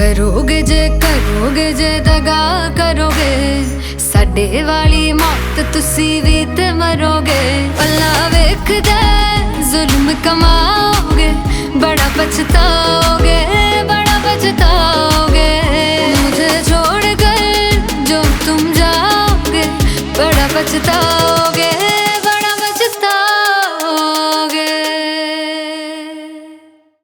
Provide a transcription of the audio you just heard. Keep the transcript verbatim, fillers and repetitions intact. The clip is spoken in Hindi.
करोगे जे करोगे जे दगा करोगे साडे वाली मौत तुसी भी ते मरोगे। पल्ला वेखदे जुल्म कमाओगे बड़ा पछताओगे बड़ा पछताओगे। मुझे छोड़ कर जो तुम जाओगे बड़ा पछताओगे।